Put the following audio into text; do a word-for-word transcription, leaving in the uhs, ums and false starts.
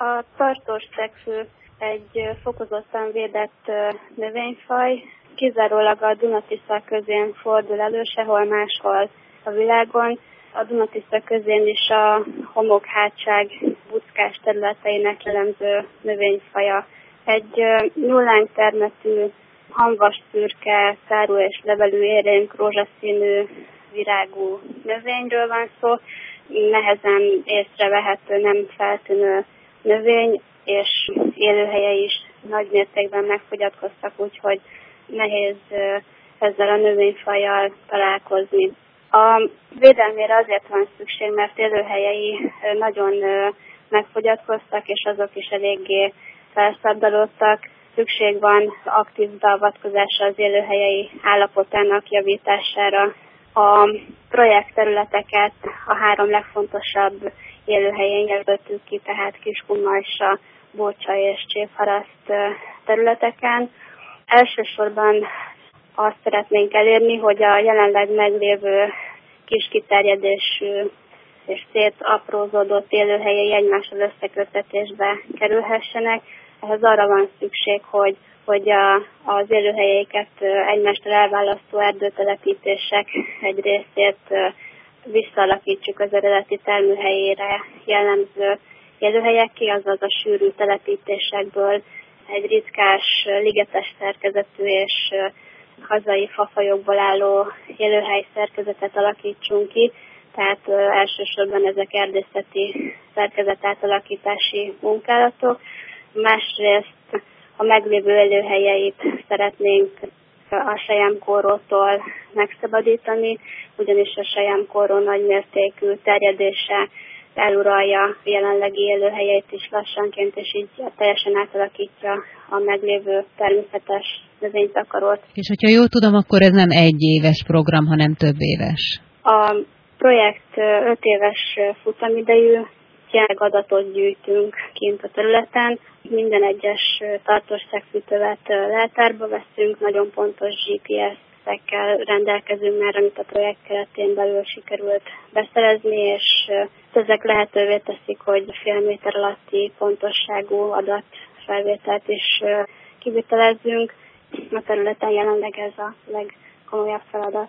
A tartós szegfű egy fokozottan védett növényfaj, kizárólag a Duna-Tisza közén fordul elő, sehol máshol a világon. A Duna-Tisza közén is a homokhátság buckás területeinek jellemző növényfaja. Egy nyúlány termetű, hamvas szürke, szárú és levelű érénk, rózsaszínű virágú növényről van szó. Nehezen észrevehető, nem feltűnő növény, és élőhelyei is nagy mértékben megfogyatkoztak, úgyhogy nehéz ezzel a növényfajjal találkozni. A védelmére azért van szükség, mert élőhelyei nagyon megfogyatkoztak, és azok is eléggé felszabdalódtak. Szükség van aktív beavatkozásra az élőhelyei állapotának javítására. A projektterületeket a három legfontosabb élőhelyen jelöltük ki, tehát Kiskunmalsa, Bócsa és Csévharaszt területeken. Elsősorban azt szeretnénk elérni, hogy a jelenleg meglévő kis kiterjedésű és szétaprózódott élőhelyei egymással összeköttetésbe kerülhessenek. Ehhez arra van szükség, hogy, hogy a, az élőhelyeiket egymástól elválasztó erdőtelepítések egy részét visszaalakítsuk az eredeti termőhelyére jellemző élőhelyekké, azaz a sűrű telepítésekből egy ritkás, ligetes szerkezetű és hazai fafajokból álló élőhely szerkezetet alakítsunk ki, tehát elsősorban ezek erdészeti szerkezet átalakítási munkálatok. Másrészt a meglévő élőhelyeit szeretnénk a selyemkórótól megszabadítani, ugyanis a selyemkóró nagymértékű terjedése eluralja jelenlegi élőhelyeit is lassanként, és így teljesen átalakítja a meglévő természetes növénytakarót. És hogyha jól tudom, akkor ez nem egy éves program, hanem több éves. A projekt öt éves futamidejű, jelenleg adatot gyűjtünk kint a területen. Minden egyes tartós szegfűtövet leltárba veszünk, nagyon pontos gé pé es-ekkel rendelkezünk már, amit a projekt keretén belül sikerült beszerezni, és ezek lehetővé teszik, hogy fél méter alatti pontosságú adatfelvételt is kivitelezzünk. A területen jelenleg ez a legkomolyabb feladat.